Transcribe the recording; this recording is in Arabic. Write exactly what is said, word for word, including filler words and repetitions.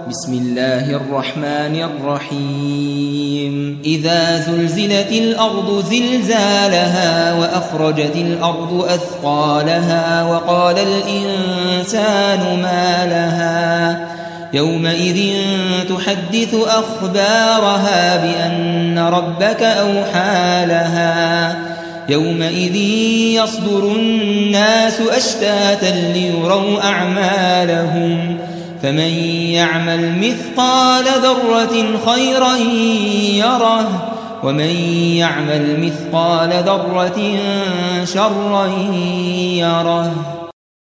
بسم الله الرحمن الرحيم إذا زلزلت الأرض زلزالها وأخرجت الأرض أثقالها وقال الإنسان ما لها يومئذ تحدث أخبارها بأن ربك أوحى لها يومئذ يصدر الناس أشتاتا ليروا أعمالهم فمن يعمل مثقال ذرة خيرا يره ومن يعمل مثقال ذرة شرا يره.